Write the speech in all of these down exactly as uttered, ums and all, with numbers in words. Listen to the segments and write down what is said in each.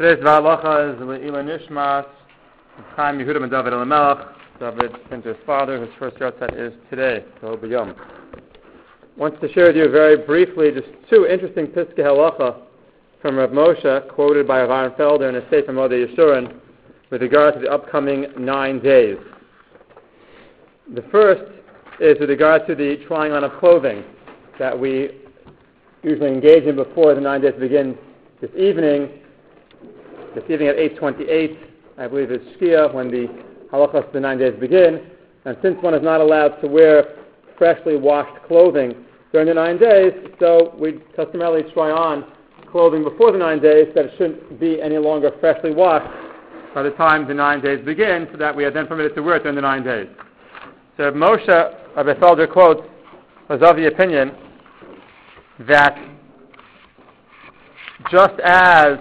Today's V'alacha is Le'ila Nishmas, Chaim Yehuda ben David Elimelech, David Pinter's father, whose first yahrzeit is today, Tov B'Yom. I want to share with you very briefly just two interesting Piskei Halacha from Rav Moshe, quoted by Rav Aaron Felder in a Sefer Modeh Yeshurun, with regard to the upcoming nine days. The first is with regard to the trying on of clothing that we usually engage in before the nine days begin this evening. This evening at eight twenty-eight, I believe is Shkia, when the halachas of the nine days begin. And since one is not allowed to wear freshly washed clothing during the nine days, so we customarily try on clothing before the nine days that it shouldn't be any longer freshly washed by the time the nine days begin, so that we are then permitted to wear it during the nine days. So Moshe, Rabbi Felder quotes, was of the opinion that just as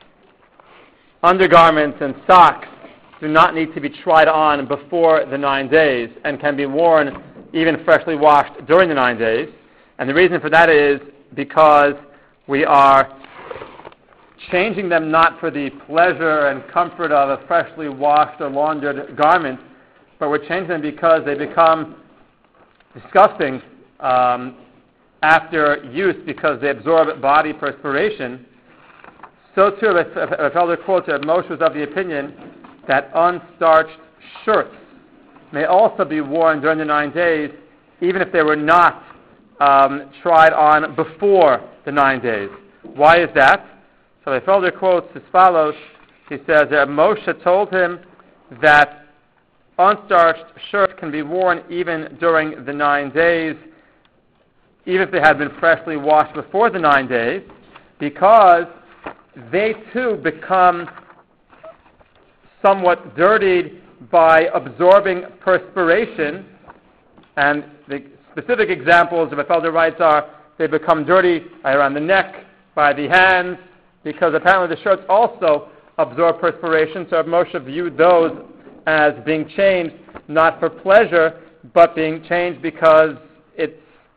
undergarments and socks do not need to be tried on before the nine days and can be worn even freshly washed during the nine days. And the reason for that is because we are changing them not for the pleasure and comfort of a freshly washed or laundered garment, but we're changing them because they become disgusting um, after use because they absorb body perspiration. So too, Rav Felder quotes that Moshe was of the opinion that unstarched shirts may also be worn during the nine days, even if they were not um, tried on before the nine days. Why is that? So Rav Felder quotes as follows. He says that Moshe told him that unstarched shirts can be worn even during the nine days, even if they had been freshly washed before the nine days, because they too become somewhat dirtied by absorbing perspiration. And the specific examples, Rav Felder writes, are they become dirty around the neck, by the hands, because apparently the shirts also absorb perspiration. So Moshe viewed those as being changed not for pleasure, but being changed because it's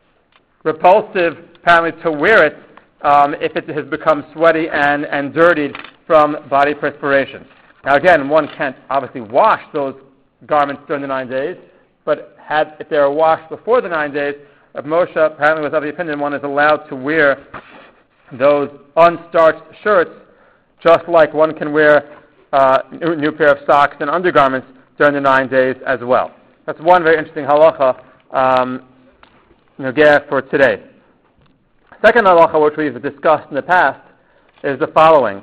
repulsive apparently to wear it Um, if it has become sweaty and, and dirtied from body perspiration. Now again, one can't obviously wash those garments during the nine days, but had if they are washed before the nine days, Rav Moshe apparently was of the opinion one is allowed to wear those unstarched shirts just like one can wear uh, a new, new pair of socks and undergarments during the nine days as well. That's one very interesting halacha um, for today. Second halacha, which we've discussed in the past, is the following.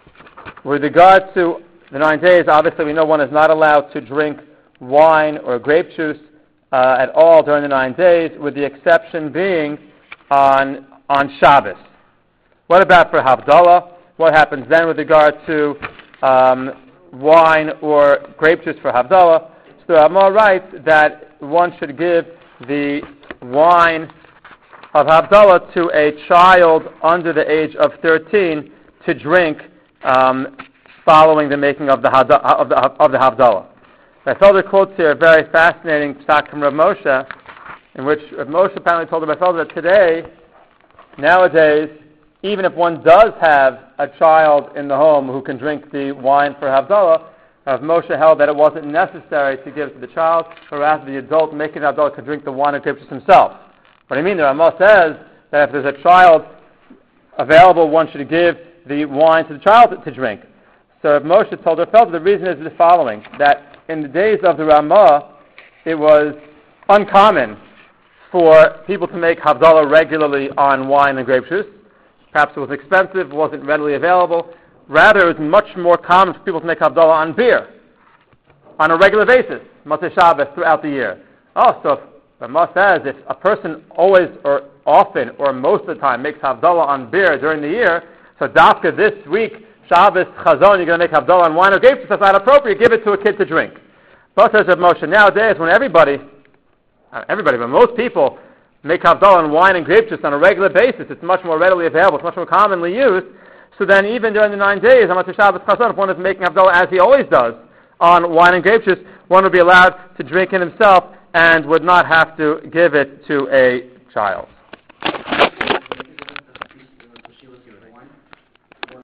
With regard to the nine days, obviously we know one is not allowed to drink wine or grape juice uh, at all during the nine days, with the exception being on on Shabbos. What about for Havdalah? What happens then with regard to um, wine or grape juice for Havdalah? So Ramah writes that one should give the wine of Havdalah to a child under the age of thirteen to drink um, following the making of the of the, of the Havdalah. Rav Felder quotes here a very fascinating psak from Rav Moshe, in which Rav Moshe apparently told Rav Felder that today, nowadays, even if one does have a child in the home who can drink the wine for Havdalah, Rav Moshe held that it wasn't necessary to give it to the child, or rather the adult making the Havdalah could drink the wine and grape juice himself. What do you mean? The Ramah says that if there's a child available, one should give the wine to the child to, to drink. So Moshe told Rav Felder the reason is the following, that in the days of the Ramah, it was uncommon for people to make Havdalah regularly on wine and grape juice. Perhaps it was expensive, wasn't readily available. Rather, it was much more common for people to make Havdalah on beer, on a regular basis, Motzei Shabbos, throughout the year. Oh, so if Ramah says if a person always or often or most of the time makes Havdalah on beer during the year, so Dafka this week, Shabbos, Chazon, you're going to make Havdalah on wine or grape juice, that's not appropriate, give it to a kid to drink. But says Rav Moshe, nowadays when everybody, not everybody, but most people make Havdalah on wine and grape juice on a regular basis, it's much more readily available, it's much more commonly used, so then even during the nine days, on Shabbos, Chazon, if one is making Havdalah as he always does on wine and grape juice, one would be allowed to drink it himself and would not have to give it to a child.